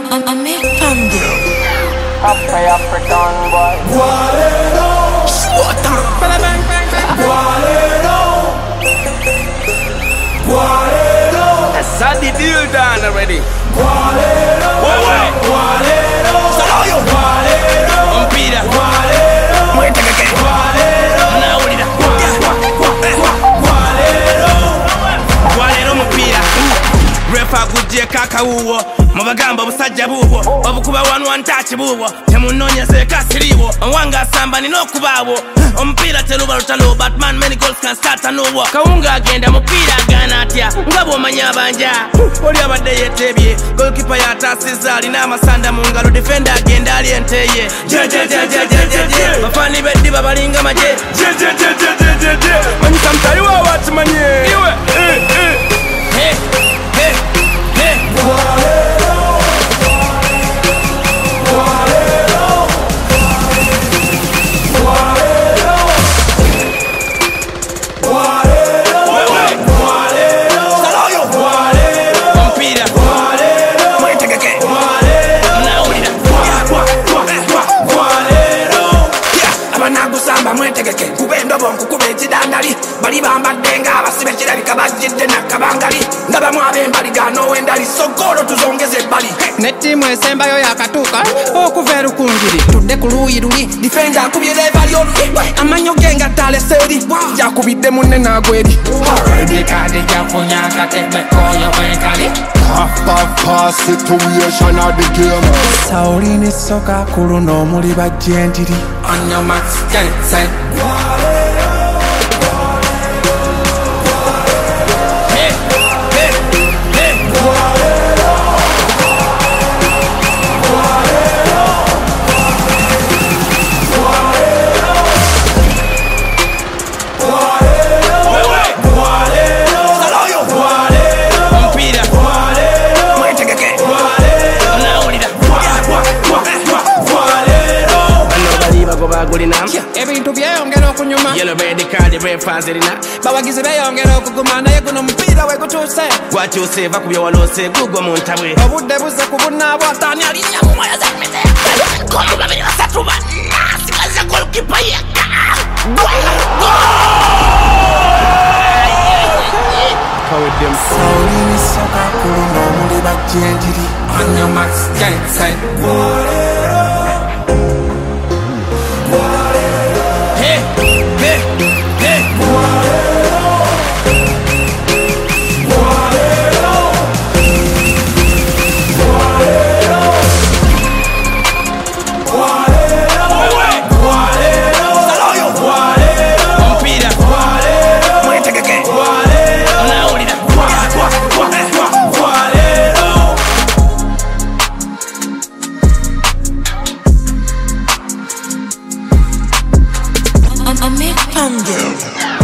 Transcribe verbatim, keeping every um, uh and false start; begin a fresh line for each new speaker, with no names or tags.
I'm a panda.
Après African boy.
Guarero.
Bang bang bang.
Guarero. Guarero.
That's how the deal done already.
Guarero.
Wait, wait.
Guarero.
Saloyo.
Guarero.
Mpira.
Guarero.
Mwete keke.
Guarero.
Mnaulira.
Guarero.
Guarero mpira. Refa kujje kaka wuwo. Mubagamba busajja buwo. Obukuba one one touch buwo. Temunonyeze kasiriwo. Wanga samba nino kubawo. Ompira teruba lutalo Batman many goals can start a no war. Kawunga agenda mupira agana atya ngabo manya banja. Oli abadde yetebye. Goalkeeper yatasiza alina amasanda mu ngalo defender agenda ali enteye. Je je je je je je je. Bafani beddi babalinga maje. Je je je je je je je. Manyi samtali wa watu manye. Iwe. Eh eh. Hey hey hey.
Guarero. Guarero. Guarero. Guarero. Guarero.
Saloyo.
Guarero.
Mpira.
Guarero.
Mwete keke.
Guarero.
Mnaulira.
Guarero.
Abanagusamba mwetegeke kubendo bonku kubeti dandali bali bambadde nga abasibe kirabika bajjidde nakabangali ndaba mwabe mbali gano wendali sogolo tuzongeze bali
Ne timu esembayo yakatuuka okuva erukungiri.
tudde ku luuyi luli difenda akubye leebali oluli amanyo ge nga taleseri jakubidde munne naagweri
Edikadi jafunya katebe koyo wenkali.
Half half pass situation of the game.
sawulini soka ku luno omuli bajjentiri
On your marks, get it, set.
Hey hey hey.
Guarero. Guarero.
Mpira.
Guarero.
Mwetegeke.
Guarero.
Mnaulira.
Guarero.
Bano bali bagoba gulina.
Ebintu byeyongera okunyuma.
Yellow red card red fans erina.
Bawagizi beyongera okuguma naye guno mupiira we gutuuse.
Gwakyuse va kubya walose gugwo mu ntabwe.
Obudde buzze ku bunnaabwo ataani alinnya mu moyo z'emmeze.
kono babiri basatu banasigaza golkipa yekka
Kaweddemu.
sawulini soka ku luno omuli bajjentiri
On your marks, get it, set.
Hey hey hey. Mpira. Mwetegeke. Mnaulira.
I'm a panda.